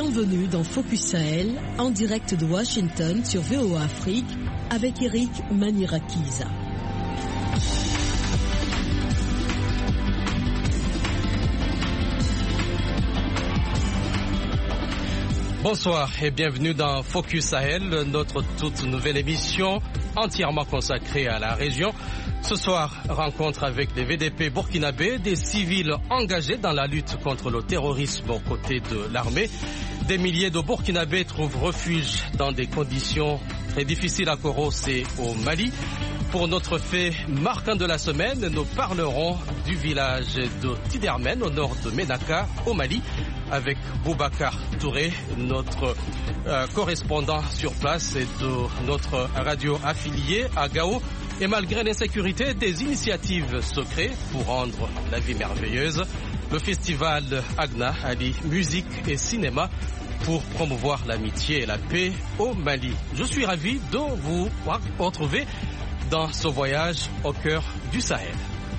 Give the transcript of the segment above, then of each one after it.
Bienvenue dans Focus Sahel, en direct de Washington sur VOA Afrique, avec Eric Manirakiza. Bonsoir et bienvenue dans Focus Sahel, notre toute nouvelle émission entièrement consacrée à la région. Ce soir, rencontre avec les VDP burkinabés, des civils engagés dans la lutte contre le terrorisme aux côtés de l'armée. Des milliers de Burkinabés trouvent refuge dans des conditions très difficiles à Koros et au Mali. Pour notre fait marquant de la semaine, nous parlerons du village de Tidermen au nord de Ménaka au Mali avec Boubacar Touré, notre correspondant sur place et de notre radio affiliée à Gao. Et malgré l'insécurité, des initiatives se créent pour rendre la vie merveilleuse. Le festival Agna allie musique et cinéma pour promouvoir l'amitié et la paix au Mali. Je suis ravi de vous retrouver dans ce voyage au cœur du Sahel.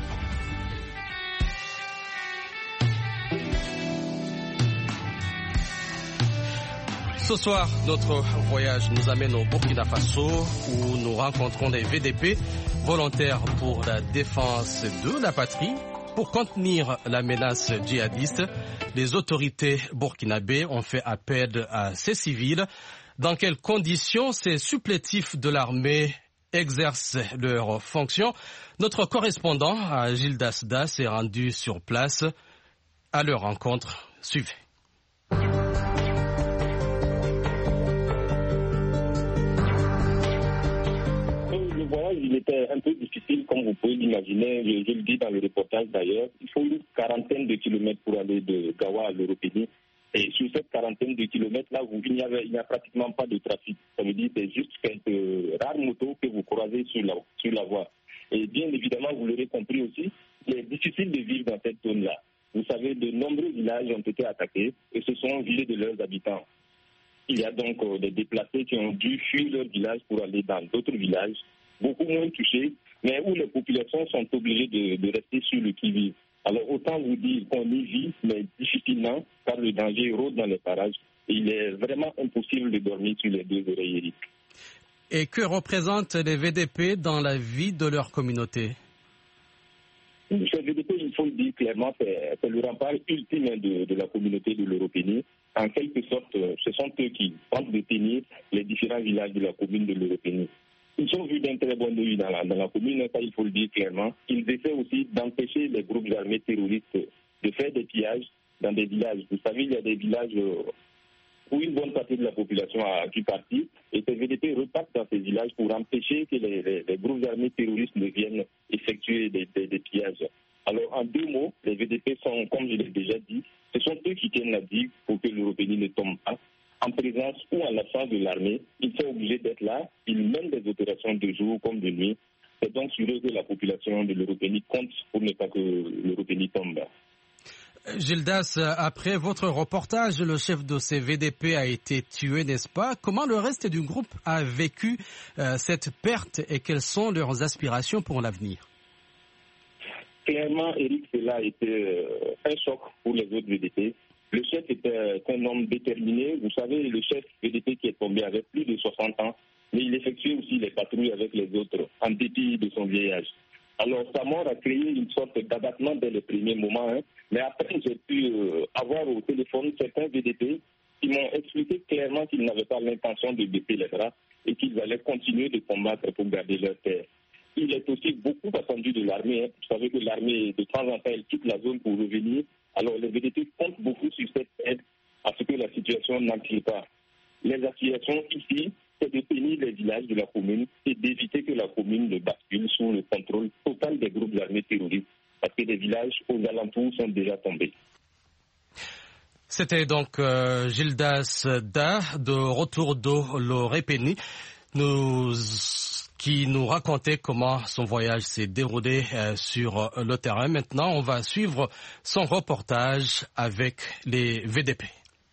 Ce soir, notre voyage nous amène au Burkina Faso où nous rencontrons des VDP volontaires pour la défense de la patrie. Pour contenir la menace djihadiste, les autorités burkinabées ont fait appel à ces civils. Dans quelles conditions ces supplétifs de l'armée exercent leurs fonctions? Notre correspondant, Gildas Da, s'est rendu sur place à leur rencontre. Suivez. Il était un peu difficile, comme vous pouvez l'imaginer, je le dis dans le reportage d'ailleurs. Il faut une quarantaine de kilomètres pour aller de Gawa à l'Europénie. Et sur cette quarantaine de kilomètres-là, il n'y a pratiquement pas de trafic. Ça veut dire que c'est juste quelques rares motos que vous croisez sur la voie. Et bien évidemment, vous l'aurez compris aussi, il est difficile de vivre dans cette zone-là. Vous savez, de nombreux villages ont été attaqués et se sont vidés de leurs habitants. Il y a donc des déplacés qui ont dû fuir leur village pour aller dans d'autres villages, beaucoup moins touchés, mais où les populations sont obligées de rester sur le qui-vive. Alors autant vous dire qu'on y vit, mais difficilement, car le danger rôde dans les parages. Et il est vraiment impossible de dormir sur les deux oreilles, Eric. Et que représentent les VDP dans la vie de leur communauté? Ces VDP, il faut le dire clairement, c'est le rempart ultime de la communauté de l'Europénie. En quelque sorte, ce sont eux qui tentent de tenir les différents villages de la commune de l'Europénie. Ils sont vus d'un très bon œil dans la commune, ça il faut le dire clairement. Ils essaient aussi d'empêcher les groupes armés terroristes de faire des pillages dans des villages. Vous savez, il y a des villages où une bonne partie de la population a dû partir et ces VDP repartent dans ces villages pour empêcher que les groupes armés terroristes ne viennent effectuer des pillages. Alors en deux mots, les VDP sont, comme je l'ai déjà dit, ce sont eux qui tiennent la digue pour que l'Europénie ne tombe pas. En présence ou en l'absence de l'armée, ils sont obligés d'être là. Ils mènent des opérations de jour comme de nuit. C'est donc sur eux que la population de l'Européenie compte pour ne pas que l'Europénie tombe. Gildas, après votre reportage, le chef de ces VDP a été tué, n'est-ce pas? Comment le reste du groupe a vécu cette perte et quelles sont leurs aspirations pour l'avenir? Clairement, Eric, cela a été un choc pour les autres VDP. Le chef était un homme déterminé. Vous savez, le chef VDP qui est tombé avec plus de 60 ans, mais il effectuait aussi les patrouilles avec les autres, en dépit de son vieillage. Alors, sa mort a créé une sorte d'abattement dès les premiers moments. Mais après, j'ai pu avoir au téléphone certains VDP qui m'ont expliqué clairement qu'ils n'avaient pas l'intention de baisser les bras et qu'ils allaient continuer de combattre pour garder leur terre. Il est aussi beaucoup attendu de l'armée. Vous savez que l'armée, de temps en temps, elle quitte la zone pour revenir. Alors, les VDP comptent beaucoup sur cette aide à ce que la situation n'empire pas. Les aspirations ici, c'est de tenir les villages de la commune et d'éviter que la commune ne bascule sous le contrôle total des groupes armés terroristes, parce que les villages aux alentours sont déjà tombés. C'était donc Gildas Da, de retour de l'Europénie, qui nous racontait comment son voyage s'est déroulé sur le terrain. Maintenant, on va suivre son reportage avec les VDP.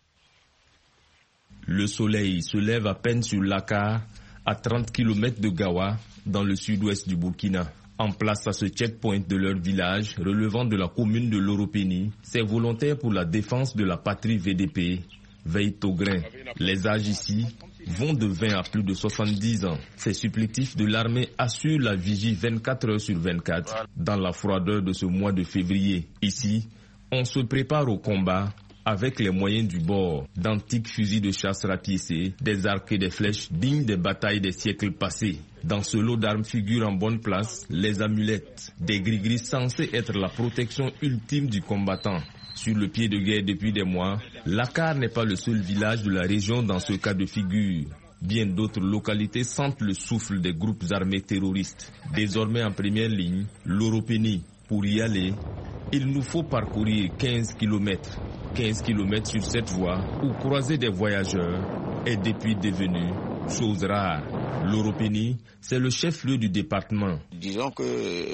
Le soleil se lève à peine sur Laka, à 30 km de Gawa, dans le sud-ouest du Burkina. En place à ce checkpoint de leur village, relevant de la commune de l'Europénie, ces volontaires pour la défense de la patrie VDP veillent au grain. Les âges ici vont de 20 à plus de 70 ans. Ces supplétifs de l'armée assurent la vigie 24 heures sur 24 dans la froideur de ce mois de février. Ici, on se prépare au combat avec les moyens du bord, d'antiques fusils de chasse rapiécés, des arcs et des flèches dignes des batailles des siècles passés. Dans ce lot d'armes figurent en bonne place les amulettes, des gris-gris censés être la protection ultime du combattant. Sur le pied de guerre depuis des mois, Lakar n'est pas le seul village de la région dans ce cas de figure. Bien d'autres localités sentent le souffle des groupes armés terroristes. Désormais en première ligne, l'Europénie. Pour y aller, il nous faut parcourir 15 km. 15 km sur cette voie où croiser des voyageurs est depuis devenu chose rare. L'Europénie, c'est le chef-lieu du département. Disons que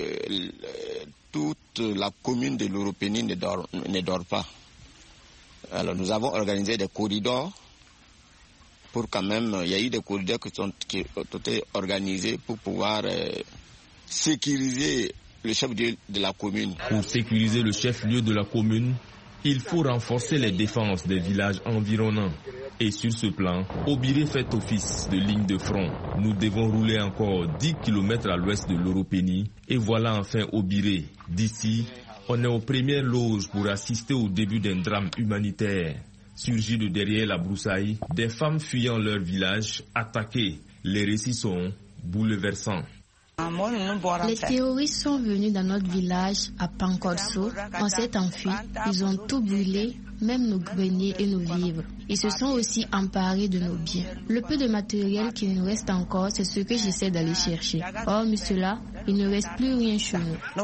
toute la commune de l'Europénie ne dort pas. Alors nous avons organisé des corridors pour quand même, il y a eu des corridors qui ont été organisés pour pouvoir sécuriser le chef-lieu de la commune. Pour sécuriser le chef-lieu de la commune, il faut renforcer les défenses des villages environnants. Et sur ce plan, Obiré fait office de ligne de front. Nous devons rouler encore 10 km à l'ouest de l'Europénie et voilà enfin Obiré. D'ici, on est aux premières loges pour assister au début d'un drame humanitaire. Surgi de derrière la broussaille, des femmes fuyant leur village, attaquées. Les récits sont bouleversants. Les terroristes sont venus dans notre village à Pankorso. On s'est enfui. Ils ont tout brûlé, même nos greniers et nos vivres. Ils se sont aussi emparés de nos biens. Le peu de matériel qui nous reste encore, c'est ce que j'essaie d'aller chercher. Hormis cela, il ne reste plus rien chez nous.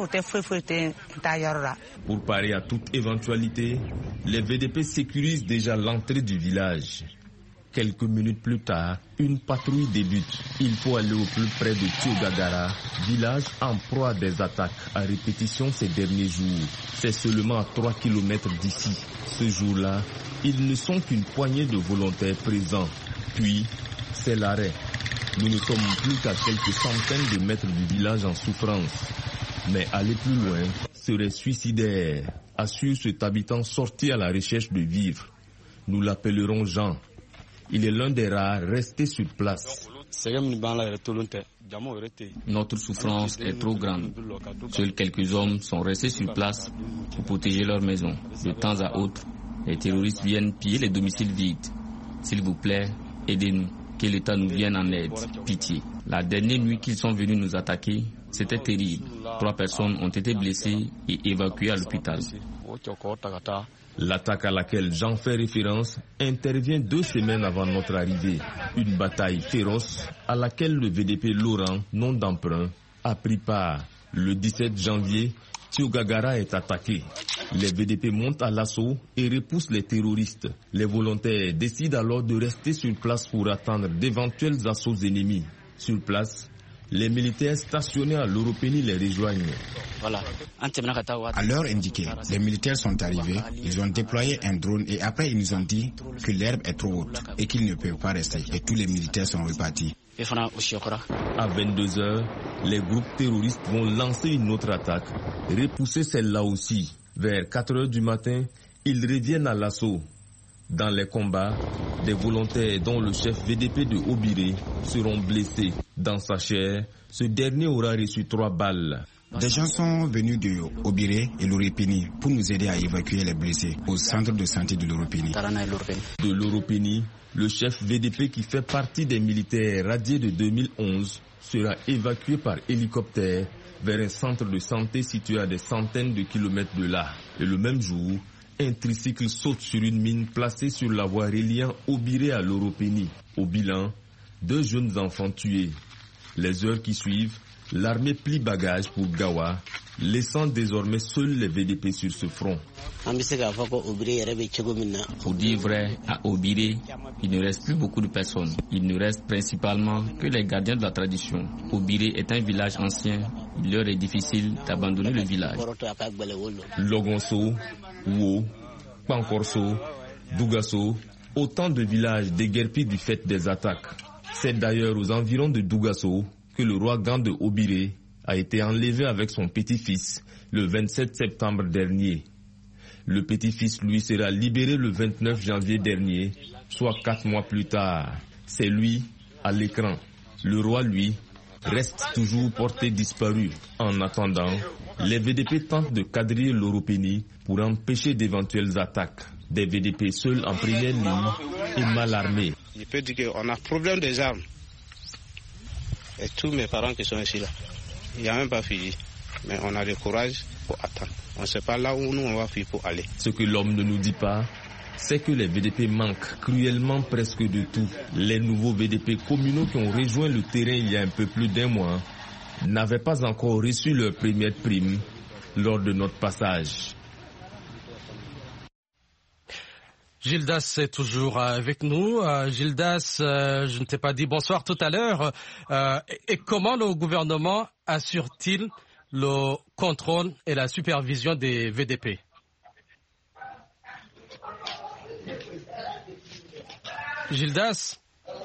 Pour parer à toute éventualité, les VDP sécurisent déjà l'entrée du village. Quelques minutes plus tard, une patrouille débute. Il faut aller au plus près de Tiogagara, village en proie à des attaques à répétition ces derniers jours. C'est seulement à 3 km d'ici. Ce jour-là, ils ne sont qu'une poignée de volontaires présents. Puis, c'est l'arrêt. Nous ne sommes plus qu'à quelques centaines de mètres du village en souffrance. Mais aller plus loin serait suicidaire, assure cet habitant sorti à la recherche de vivres. Nous l'appellerons Jean. Il est l'un des rares restés sur place. Notre souffrance est trop grande. Seuls quelques hommes sont restés sur place pour protéger leur maison. De temps à autre, les terroristes viennent piller les domiciles vides. S'il vous plaît, aidez-nous. Que l'État nous vienne en aide. Pitié. La dernière nuit qu'ils sont venus nous attaquer, c'était terrible. 3 personnes ont été blessées et évacuées à l'hôpital. L'attaque à laquelle Jean fait référence intervient 2 semaines avant notre arrivée. Une bataille féroce à laquelle le VDP Laurent, nom d'emprunt, a pris part. Le 17 janvier, Tiogagara est attaqué. Les VDP montent à l'assaut et repoussent les terroristes. Les volontaires décident alors de rester sur place pour attendre d'éventuels assauts ennemis. Sur place, les militaires stationnés à l'Europénie les rejoignent. À l'heure indiquée, les militaires sont arrivés, ils ont déployé un drone et après ils nous ont dit que l'herbe est trop haute et qu'ils ne peuvent pas rester. Et tous les militaires sont repartis. À 22 heures, les groupes terroristes vont lancer une autre attaque, repousser celle-là aussi. Vers 4 heures du matin, ils reviennent à l'assaut. Dans les combats, des volontaires dont le chef VDP de Obiré seront blessés. Dans sa chair, ce dernier aura reçu 3 balles. Des gens sont venus de Obiré et l'Europénie pour nous aider à évacuer les blessés au centre de santé de l'Europénie. De l'Europénie, le chef VDP qui fait partie des militaires radiés de 2011 sera évacué par hélicoptère vers un centre de santé situé à des centaines de kilomètres de là. Et le même jour, un tricycle saute sur une mine placée sur la voie reliant Obiré à l'Europénie. Au bilan, 2 jeunes enfants tués. Les heures qui suivent, l'armée plie bagage pour Gawa, laissant désormais seuls les VDP sur ce front. Pour dire vrai, à Obiré, il ne reste plus beaucoup de personnes. Il ne reste principalement que les gardiens de la tradition. Obiré est un village ancien. Il leur est difficile d'abandonner le village. Logonso, Wo, Pankorso, Dougasso, autant de villages déguerpis du fait des attaques. C'est d'ailleurs aux environs de Dougasso que le roi Gan de Obiré a été enlevé avec son petit-fils le 27 septembre dernier. Le petit-fils, lui, sera libéré le 29 janvier dernier, soit 4 mois plus tard. C'est lui à l'écran. Le roi, lui, reste toujours porté disparu. En attendant, les VDP tentent de quadriller l'Europénie pour empêcher d'éventuelles attaques. Des VDP seuls en première ligne et mal armés. Je peux dire qu'on a problème des armes. Et tous mes parents qui sont ici là, il n'y a même pas fini. Mais on a le courage pour attendre. On ne sait pas là où nous on va faire pour aller. Ce que l'homme ne nous dit pas, c'est que les VDP manquent cruellement presque de tout. Les nouveaux VDP communaux qui ont rejoint le terrain il y a un peu plus d'1 mois n'avaient pas encore reçu leur première prime lors de notre passage. Gildas est toujours avec nous. Gildas, je ne t'ai pas dit bonsoir tout à l'heure. Et comment le gouvernement assure-t-il le contrôle et la supervision des VDP? Gildas?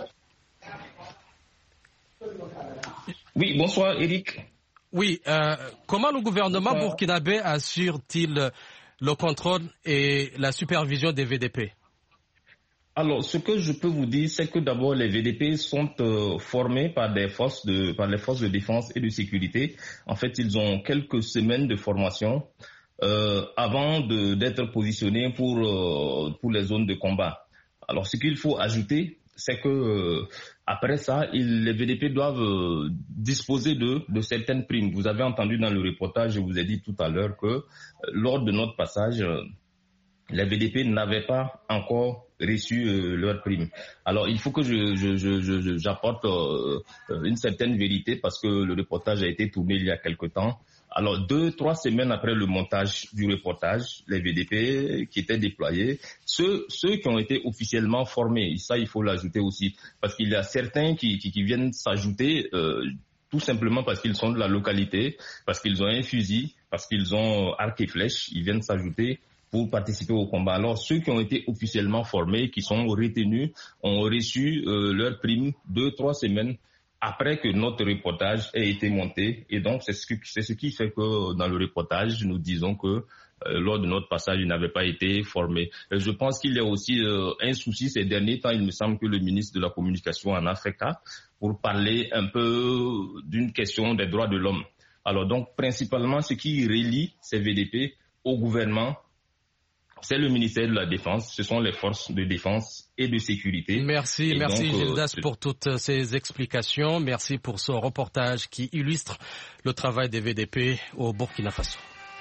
Oui, bonsoir Eric. Oui, comment le gouvernement burkinabé assure-t-il le contrôle et la supervision des VDP? Alors, ce que je peux vous dire, c'est que d'abord, les VDP sont formés par les forces de défense et de sécurité. En fait, ils ont quelques semaines de formation avant d'être positionnés pour les zones de combat. Alors, ce qu'il faut ajouter, c'est que après ça, les VDP doivent disposer de certaines primes. Vous avez entendu dans le reportage, je vous ai dit tout à l'heure que lors de notre passage, les VDP n'avaient pas encore reçu leurs primes. Alors, il faut que j'apporte une certaine vérité parce que le reportage a été tourné il y a quelque temps. Alors, 2-3 semaines après le montage du reportage, les VDP qui étaient déployés, ceux qui ont été officiellement formés, ça il faut l'ajouter aussi, parce qu'il y a certains qui viennent s'ajouter tout simplement parce qu'ils sont de la localité, parce qu'ils ont un fusil, parce qu'ils ont arc et flèche, ils viennent s'ajouter pour participer au combat. Alors, ceux qui ont été officiellement formés, qui sont retenus, ont reçu leur prime 2-3 semaines après que notre reportage ait été monté. Et donc, c'est ce qui fait que dans le reportage, nous disons que lors de notre passage, ils n'avaient pas été formés. Je pense qu'il y a aussi un souci ces derniers temps. Il me semble que le ministre de la Communication en a fait cas pour parler un peu d'une question des droits de l'homme. Alors donc, principalement, ce qui relie ces VDP au gouvernement, c'est le ministère de la Défense, ce sont les forces de défense et de sécurité. Merci Gildas pour toutes ces explications. Merci pour ce reportage qui illustre le travail des VDP au Burkina Faso.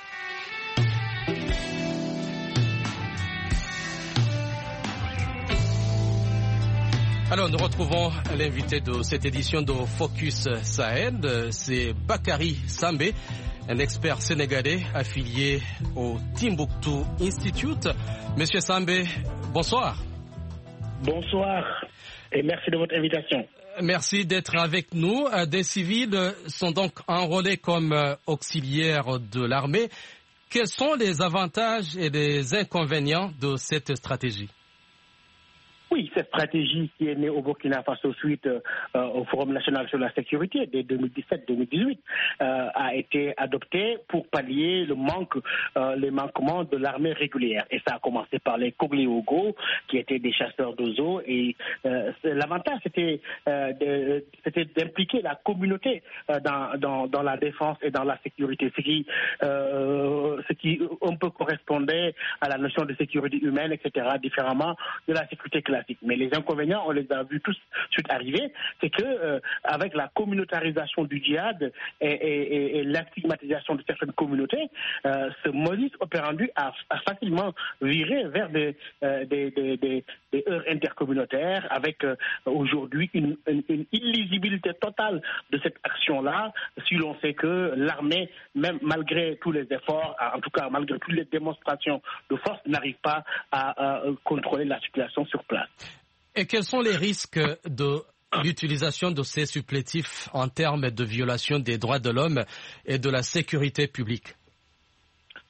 Alors, nous retrouvons l'invité de cette édition de Focus Sahel, c'est Bakary Sambé, un expert sénégalais affilié au Timbuktu Institute. Monsieur Sambé, bonsoir. Bonsoir et merci de votre invitation. Merci d'être avec nous. Des civils sont donc enrôlés comme auxiliaires de l'armée. Quels sont les avantages et les inconvénients de cette stratégie? Oui, cette stratégie qui est née au Burkina Faso suite au Forum national sur la sécurité de 2017-2018 a été adoptée pour pallier les manquements de l'armée régulière. Et ça a commencé par les Kogli-Ogo, qui étaient des chasseurs d'oiseaux. Et l'avantage, c'était d'impliquer la communauté dans la défense et dans la sécurité, ce qui un peu correspondait à la notion de sécurité humaine, etc., différemment de la sécurité classique. Mais les inconvénients, on les a vus tous suite arriver, c'est que avec la communautarisation du djihad et la stigmatisation de certaines communautés, ce modus operandi a facilement viré vers des heurts intercommunautaires, avec aujourd'hui une illisibilité totale de cette action-là, si l'on sait que l'armée, même malgré tous les efforts, en tout cas malgré toutes les démonstrations de force, n'arrive pas à contrôler la situation sur place. Et quels sont les risques de l'utilisation de ces supplétifs en termes de violation des droits de l'homme et de la sécurité publique?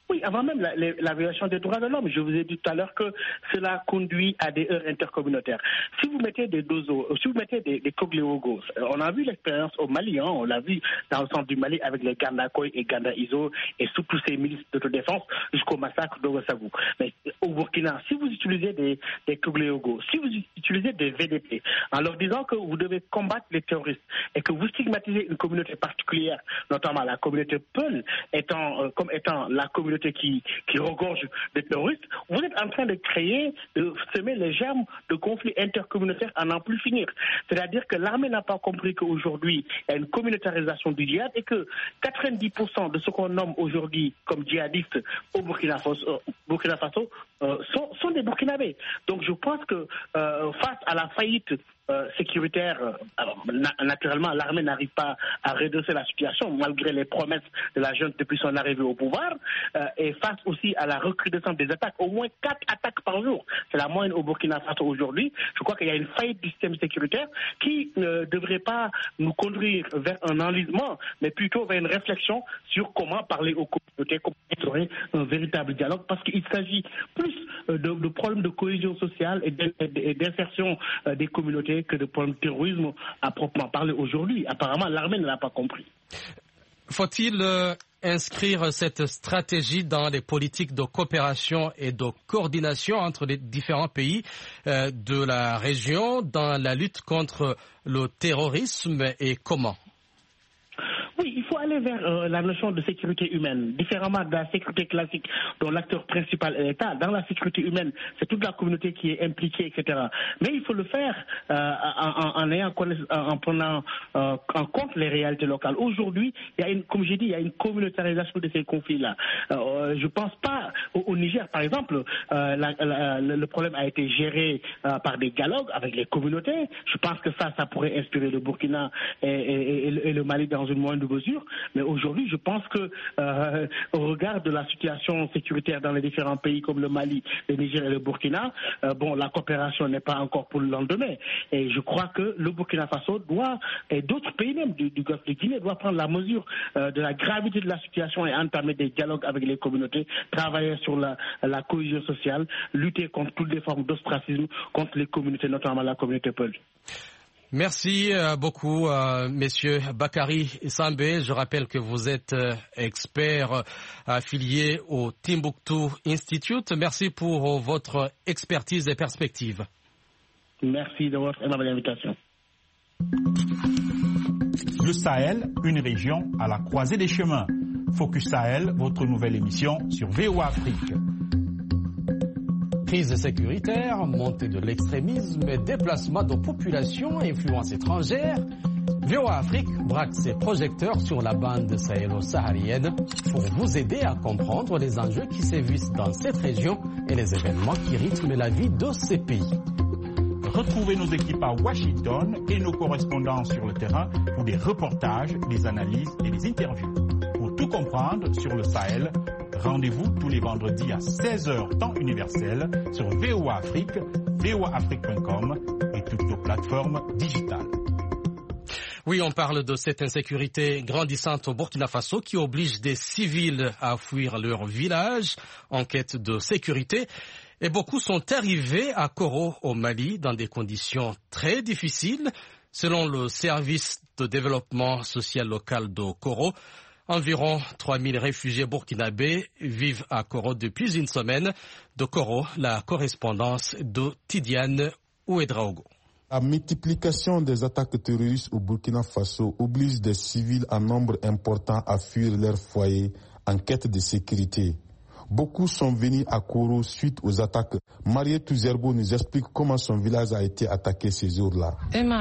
Oui, avant même la violation des droits de l'homme, je vous ai dit tout à l'heure que cela conduit à des heurts intercommunautaires. Si vous mettez des Kogléogos, on a vu l'expérience au Mali, on l'a vu dans le centre du Mali avec les Gandakoy et Ganda Iso et sous tous ces milices d'autodéfense jusqu'au massacre d'Ogossagou. Mais au Burkina, si vous utilisez des Kogléogos, si vous utilisez des VDP, en leur disant que vous devez combattre les terroristes et que vous stigmatisez une communauté particulière, notamment la communauté Peul, étant la communauté qui regorge des terroristes, vous êtes en train de semer les germes de conflits intercommunautaires à n'en plus finir. C'est-à-dire que l'armée n'a pas compris qu'aujourd'hui, il y a une communautarisation du djihad et que 90% de ce qu'on nomme aujourd'hui comme djihadistes au Burkina Faso sont des Burkinabés. Donc je pense que face à la faillite sécuritaire, naturellement, l'armée n'arrive pas à redresser la situation malgré les promesses de la junte depuis son arrivée au pouvoir, et face aussi à la recrudescence des attaques, au moins 4 attaques par jour. C'est la moyenne au Burkina Faso aujourd'hui. Je crois qu'il y a une faillite du système sécuritaire qui ne devrait pas nous conduire vers un enlisement, mais plutôt vers une réflexion sur comment parler aux communautés, comment instaurer un véritable dialogue, parce qu'il s'agit plus de problèmes de cohésion sociale et d'insertion des communautés que de problèmes de terrorisme à proprement parler aujourd'hui. Apparemment, l'armée ne l'a pas compris. Faut-il inscrire cette stratégie dans les politiques de coopération et de coordination entre les différents pays de la région dans la lutte contre le terrorisme et comment ? Oui, il faut aller vers la notion de sécurité humaine, différemment de la sécurité classique dont l'acteur principal est l'État. Dans la sécurité humaine, c'est toute la communauté qui est impliquée, etc. Mais il faut le faire en prenant en compte les réalités locales. Aujourd'hui, comme j'ai dit, il y a une communautarisation de ces conflits-là. Je ne pense pas au Niger, par exemple, le problème a été géré par des dialogues avec les communautés. Je pense que ça pourrait inspirer le Burkina et le Mali dans une moindre mesure, mais aujourd'hui, je pense que au regard de la situation sécuritaire dans les différents pays comme le Mali, le Niger et le Burkina, la coopération n'est pas encore pour le lendemain. Et je crois que le Burkina Faso et d'autres pays même du Golfe de Guinée doivent prendre la mesure de la gravité de la situation et entamer des dialogues avec les communautés, travailler sur la cohésion sociale, lutter contre toutes les formes d'ostracisme contre les communautés, notamment la communauté Peul. Merci beaucoup, messieurs Bakary Sambé. Je rappelle que vous êtes expert affilié au Timbuktu Institute. Merci pour votre expertise et perspective. Merci de votre aimable invitation. Le Sahel, une région à la croisée des chemins. Focus Sahel, votre nouvelle émission sur VOA Afrique. Crise sécuritaire, montée de l'extrémisme et déplacement de populations et influences étrangères, VOA Afrique braque ses projecteurs sur la bande sahélo-saharienne pour vous aider à comprendre les enjeux qui sévissent dans cette région et les événements qui rythment la vie de ces pays. Retrouvez nos équipes à Washington et nos correspondants sur le terrain pour des reportages, des analyses et des interviews. Pour tout comprendre sur le Sahel, rendez-vous tous les vendredis à 16h temps universel sur VOA Afrique, voaafrique.com et toutes nos plateformes digitales. Oui, on parle de cette insécurité grandissante au Burkina Faso qui oblige des civils à fuir leur village en quête de sécurité. Et beaucoup sont arrivés à Koro, au Mali, dans des conditions très difficiles. Selon le service de développement social local de Koro, environ 3000 réfugiés burkinabés vivent à Koro depuis une semaine. De Koro, la correspondance de Tidiane Ouedraogo. La multiplication des attaques terroristes au Burkina Faso oblige des civils en nombre important à fuir leur foyer en quête de sécurité. Beaucoup sont venus à Koro suite aux attaques. Mariette Zerbo nous explique comment son village a été attaqué ces jours-là. Ils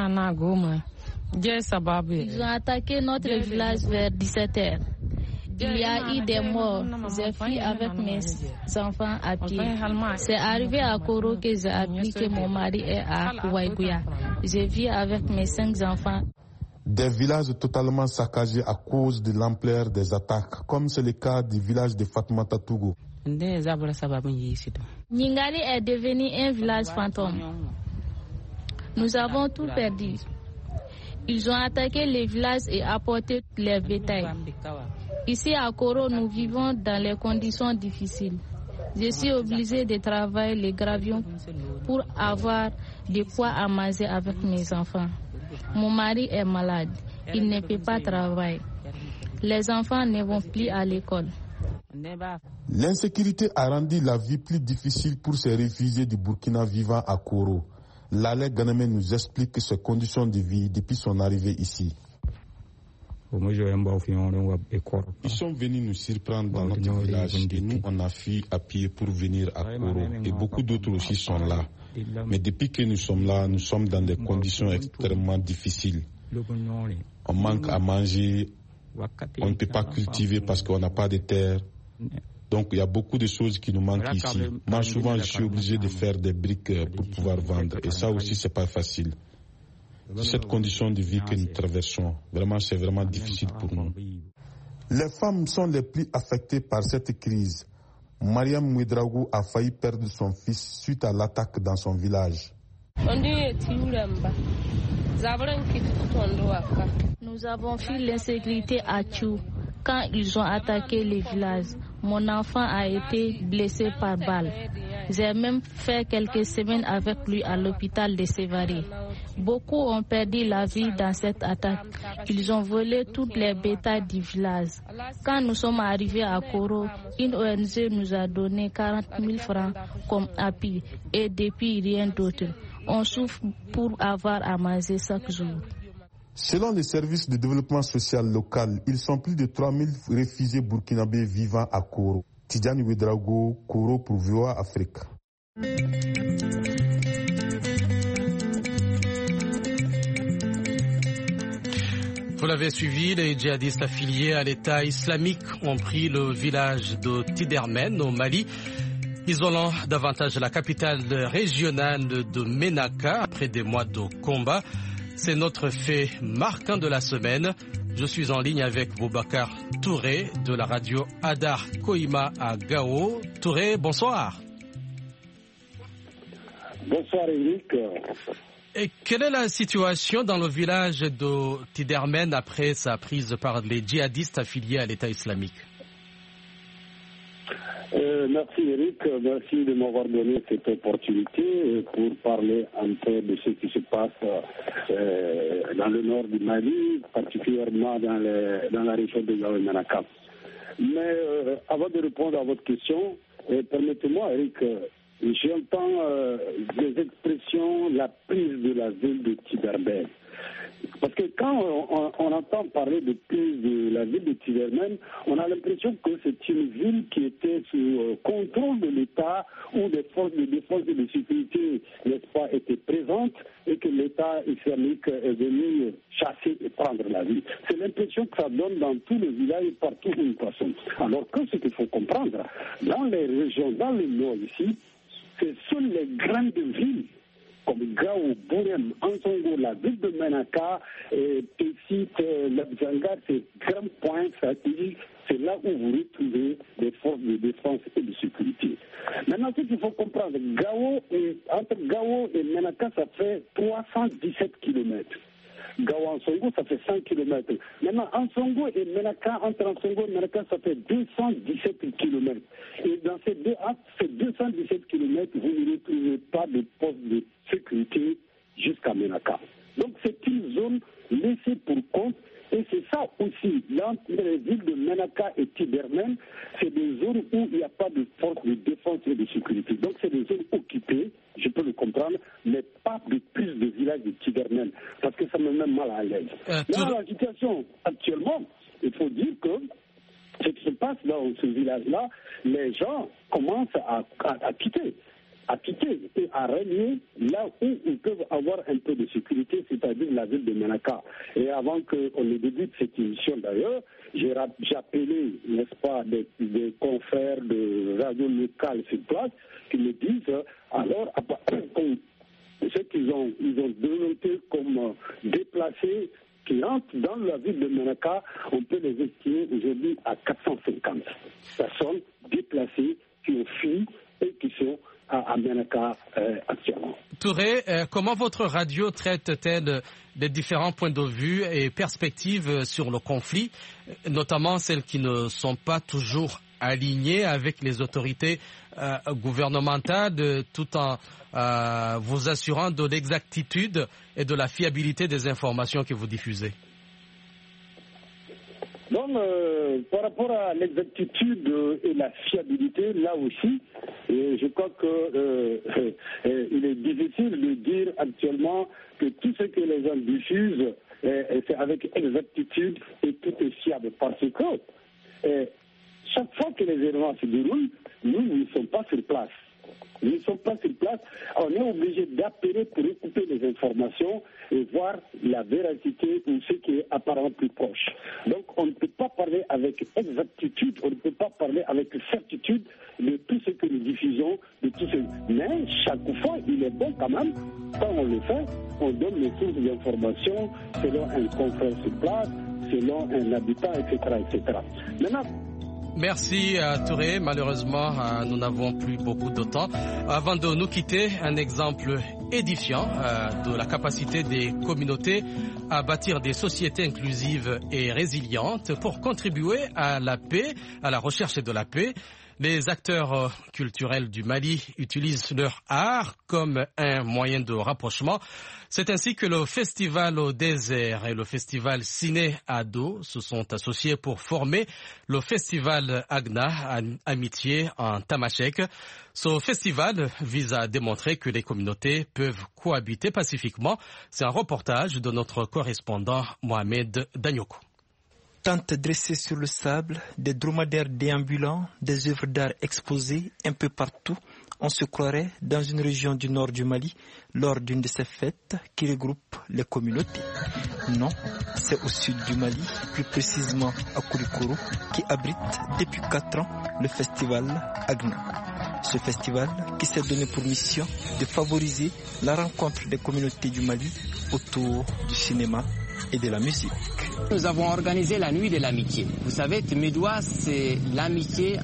ont attaqué notre village vers 17h. Il y a eu des morts. J'ai fui avec mes enfants à pied. C'est arrivé à Koro que j'ai appris que mon mari est à Kouaïgouya. Je vis avec mes 5 enfants. Des villages totalement saccagés à cause de l'ampleur des attaques, comme c'est le cas du village de Fatmata Togo. Ningali est devenu un village fantôme. Nous avons tout perdu. Ils ont attaqué les villages et apporté les bétails. Ici à Koro, nous vivons dans les conditions difficiles. Je suis obligée de travailler les gravions pour avoir de quoi à manger avec mes enfants. Mon mari est malade, il ne peut pas travailler. Les enfants ne vont plus à l'école. L'insécurité a rendu la vie plus difficile pour ces réfugiés du Burkina vivant à Koro. Laleh Ganame nous explique ses conditions de vie depuis son arrivée ici. Ils sont venus nous surprendre dans notre village et nous on a fui à pied pour venir à Koro et beaucoup d'autres aussi sont là. Mais depuis que nous sommes là, nous sommes dans des conditions extrêmement difficiles. On manque à manger, on ne peut pas cultiver parce qu'on n'a pas de terre. Donc il y a beaucoup de choses qui nous manquent ici. Moi souvent je suis obligé de faire des briques pour pouvoir vendre et ça aussi c'est pas facile. Cette condition de vie que nous traversons, vraiment, c'est vraiment difficile pour nous. Les femmes sont les plus affectées par cette crise. Mariam Mouedraogo a failli perdre son fils suite à l'attaque dans son village. Nous avons fui l'insécurité à Tchou quand ils ont attaqué les villages. Mon enfant a été blessé par balle. J'ai même fait quelques semaines avec lui à l'hôpital de Sévaré. Beaucoup ont perdu la vie dans cette attaque. Ils ont volé toutes les bétails du village. Quand nous sommes arrivés à Koro, une ONG nous a donné 40 000 francs comme appui et depuis rien d'autre. On souffre pour avoir à manger chaque jour. Selon les services de développement social local, ils sont plus de 3 000 réfugiés burkinabés vivant à Koro. Tidjani Ouedraogo, Koro pour VOA Afrique. Vous l'avez suivi, les djihadistes affiliés à l'État islamique ont pris le village de Tidermen au Mali, isolant davantage la capitale régionale de Ménaka après des mois de combat. C'est notre fait marquant de la semaine. Je suis en ligne avec Boubacar Touré de la radio Adar Koima à Gao. Touré, bonsoir. Bonsoir Eric. Et quelle est la situation dans le village de Tidermen après sa prise par les djihadistes affiliés à l'État islamique? Merci Eric, merci de m'avoir donné cette opportunité pour parler un peu de ce qui se passe dans le nord du Mali, particulièrement dans la région de Gao et Ménaka. Mais avant de répondre à votre question, permettez-moi Eric, j'entends des expressions, la prise de la ville de Tidermen. Parce que quand on entend parler de prise de la ville de Tidermen, on a l'impression que c'est une ville qui était sous contrôle de l'État, où des forces de défense et de sécurité, n'est-ce pas, étaient présentes et que l'État islamique est venu chasser et prendre la ville. C'est l'impression que ça donne dans tous les villages et partout où nous passons. Alors que ce qu'il faut comprendre, dans les régions, dans le nord ici, ce sont les grandes villes comme Gao, Bourem, Ansongo, la ville de Ménaka, Pessit, Labzanga, c'est grands points stratégiques. C'est là où vous retrouvez des forces de défense et de sécurité. Maintenant, ce qu'il faut comprendre, entre Gao et Ménaka, ça fait 317 km. Gao Ansongo, ça fait 100 km. Maintenant, Ansongo et Ménaka, entre Ansongo et Ménaka, ça fait 217 km. Et dans ces 217 km, vous ne retrouvez pas de poste de sécurité jusqu'à Ménaka. Donc c'est une zone laissée pour compte. Et c'est ça aussi, entre les villes de Ménaka et Tidermen, c'est des zones où il n'y a pas de force de défense et de sécurité. Donc c'est des zones occupées, je peux le comprendre, mais pas de prise de village de Tidermen, parce que ça me met mal à l'aise. Dans la situation actuellement, il faut dire que ce qui se passe dans ce village-là, les gens commencent à quitter et à régner là où ils peuvent avoir un peu de sécurité, c'est-à-dire la ville de Ménaka. Et avant qu'on ne débute cette émission d'ailleurs, j'ai appelé, n'est-ce pas, des confrères de radio locale sur place qui me disent, alors, ce qu'ils ont dénoté comme déplacés qui rentrent dans la ville de Ménaka, on peut les estimer aujourd'hui à 450 personnes déplacées qui ont fui et qui sont à Menaka actuellement. Touré, comment votre radio traite-t-elle des différents points de vue et perspectives sur le conflit, notamment celles qui ne sont pas toujours alignées avec les autorités gouvernementales, tout en vous assurant de l'exactitude et de la fiabilité des informations que vous diffusez? Donc, par rapport à l'exactitude et la fiabilité, là aussi, je crois qu'il est difficile de dire actuellement que tout ce que les gens diffusent, c'est avec exactitude et tout est fiable. Parce que chaque fois que les événements se déroulent, nous ne sommes pas sur place. Nous ne sommes pas sur place. On est obligé d'appeler pour recouper les informations et voir la véracité ou ce qui est apparemment plus proche. Donc on ne peut pas parler avec exactitude, on ne peut pas parler avec certitude de tout ce que nous diffusons, de tout ce... Mais chaque fois, il est bon quand même, quand on le fait, on donne les sources d'informations selon un confrère sur place, selon un habitant, etc. etc. Maintenant, merci Touré. Malheureusement, nous n'avons plus beaucoup de temps. Avant de nous quitter, un exemple édifiant de la capacité des communautés à bâtir des sociétés inclusives et résilientes pour contribuer à la paix, à la recherche de la paix. Les acteurs culturels du Mali utilisent leur art comme un moyen de rapprochement. C'est ainsi que le Festival au désert et le Festival Ciné Ado se sont associés pour former le Festival Agna Amitié en Tamashek. Ce festival vise à démontrer que les communautés peuvent cohabiter pacifiquement. C'est un reportage de notre correspondant Mohamed Danyoko. Tentes dressées sur le sable, des dromadaires déambulants, des œuvres d'art exposées un peu partout, on se croirait dans une région du nord du Mali lors d'une de ces fêtes qui regroupe les communautés. Non, c'est au sud du Mali, plus précisément à Koulikoro, qui abrite depuis 4 ans le festival Agna. Ce festival qui s'est donné pour mission de favoriser la rencontre des communautés du Mali autour du cinéma et de la musique. Nous avons organisé la nuit de l'amitié. Vous savez, Temedoua, c'est l'amitié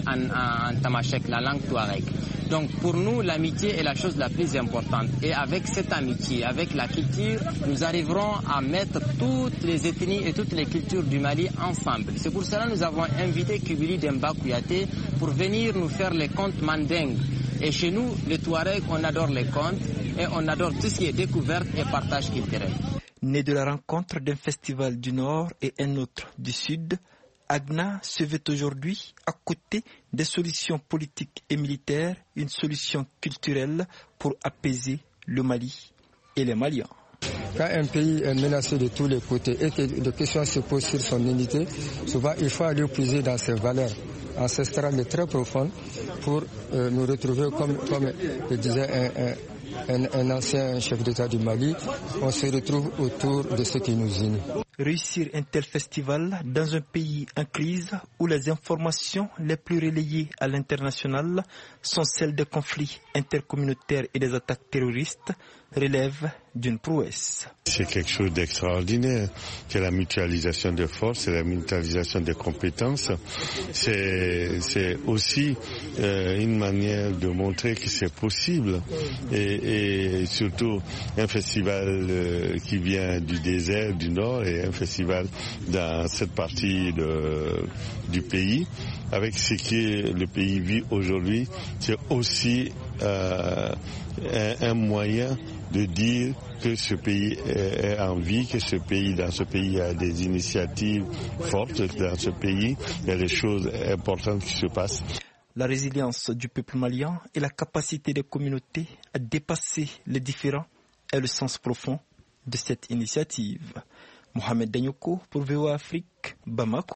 en tamashek, la langue touareg. Donc pour nous, l'amitié est la chose la plus importante. Et avec cette amitié, avec la culture, nous arriverons à mettre toutes les ethnies et toutes les cultures du Mali ensemble. C'est pour cela que nous avons invité Kibili Demba Kouyaté pour venir nous faire les contes mandingues. Et chez nous, les Touaregs, on adore les contes et on adore tout ce qui est découverte et partage culturel. Né de la rencontre d'un festival du Nord et un autre du Sud, Agna se veut aujourd'hui, à côté des solutions politiques et militaires, une solution culturelle pour apaiser le Mali et les Maliens. Quand un pays est menacé de tous les côtés et que des questions se posent sur son unité, souvent il faut aller puiser dans ses valeurs ancestrales très profondes pour nous retrouver comme je disais un ancien chef d'État du Mali, on se retrouve autour de ce qui nous unit. Réussir un tel festival dans un pays en crise où les informations les plus relayées à l'international sont celles des conflits intercommunautaires et des attaques terroristes relève d'une prouesse. C'est quelque chose d'extraordinaire, c'est la mutualisation des forces, c'est la mutualisation des compétences. C'est aussi une manière de montrer que c'est possible et surtout un festival qui vient du désert du Nord et un festival dans cette partie du pays. Avec ce que le pays vit aujourd'hui, c'est aussi un moyen de dire que ce pays est en vie, que dans ce pays il y a des initiatives fortes, dans ce pays il y a des choses importantes qui se passent. La résilience du peuple malien et la capacité des communautés à dépasser les différends est le sens profond de cette initiative. Mohamed Danyoko pour VOA Afrique, Bamako.